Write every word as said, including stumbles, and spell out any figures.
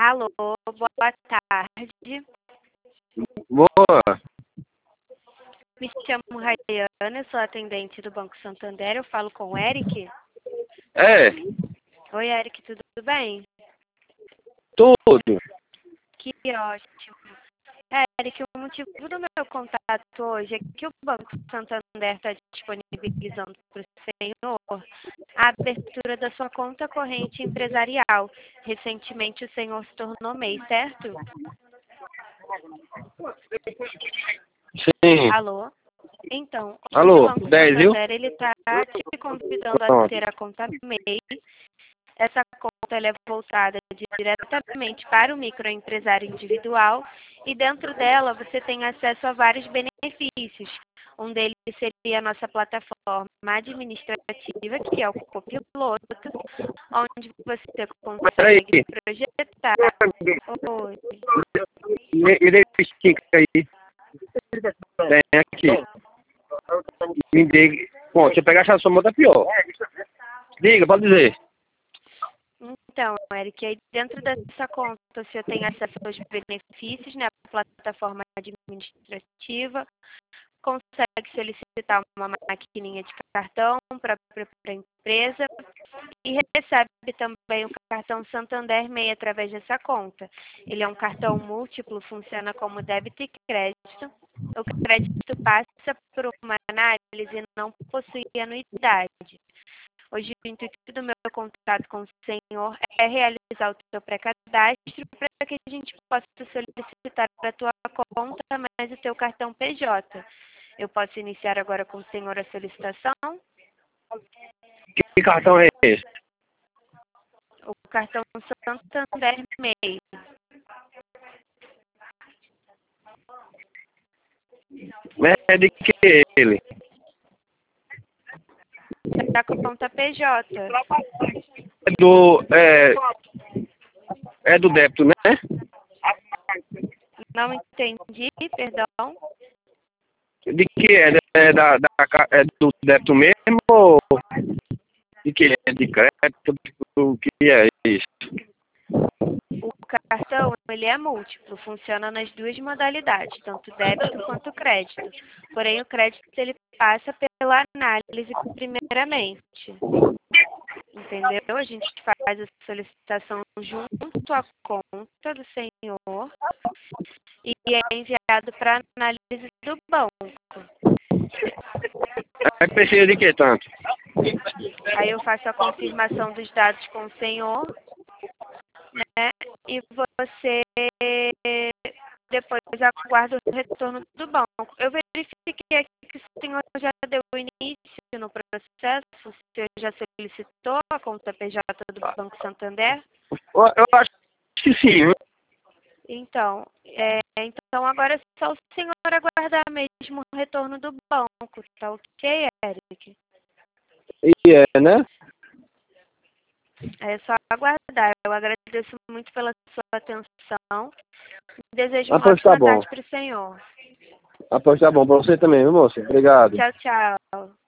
Alô, boa tarde. Boa. Me chamo Rayana, sou atendente do Banco Santander. Eu falo com o Eric. É, Oi, Eric, tudo bem? tudo. Que ótimo. Eric, o motivo do meu contato hoje é que o Banco Santander está disponibilizando para o senhor a abertura da sua conta corrente empresarial. Recentemente o senhor se tornou M E I, certo? Sim. Alô? Então, hoje o Alô, Banco dez, viu? Santander ele está te convidando a Pronto. ter a conta M E I. Essa conta ela é voltada diretamente para o microempresário individual e dentro dela você tem acesso a vários benefícios. Um deles seria a nossa plataforma administrativa, que é o Copiloto, onde você Peraí, consegue projetar. Oi. me, me dê esse stick aí. Tem aqui. Me dê. Bom, se eu pegar a chave da sua moto é pior. Diga, pode dizer. Então, Eric, aí dentro dessa conta você tem acesso aos benefícios, né? A plataforma administrativa, consegue solicitar uma maquininha de cartão para a empresa e recebe também o cartão Santander M E I através dessa conta. Ele é um cartão múltiplo, funciona como débito e crédito. O crédito passa por uma análise e não possui anuidade. Hoje, o intuito do meu contato com o senhor é realizar o seu pré-cadastro para que a gente possa solicitar a tua conta, mais o teu cartão P J. Eu posso iniciar agora com o senhor a solicitação? Que cartão é esse? O cartão Santander M E I. É de que ele? Da conta P J. É do. É, é do débito, né? Não entendi, perdão. De que é? É, da, da, é do débito mesmo ou de que é? De crédito? O que é isso? O cartão ele é múltiplo, funciona nas duas modalidades, tanto débito quanto crédito. Porém, o crédito ele passa pela análise primeiramente. Entendeu? A gente faz a solicitação junto à conta do senhor e é enviado para análise do banco. Aí precisa de que tanto? Aí eu faço a confirmação dos dados com o senhor, né? E você depois aguarda o retorno do banco. Eu verifiquei aqui que o senhor já deu início no processo, o senhor já solicitou a conta P J do Banco Santander? Eu, eu acho que sim, viu? Então, é, então agora é só o senhor aguardar mesmo o retorno do banco, tá ok, Eric? E é, né? É só aguardar. Eu agradeço muito pela sua atenção. Desejo Ah, uma pois tá ótima bom. tarde para o senhor. Ah, pois tá bom. Pra você também, viu, moça? Obrigado. Tchau, tchau.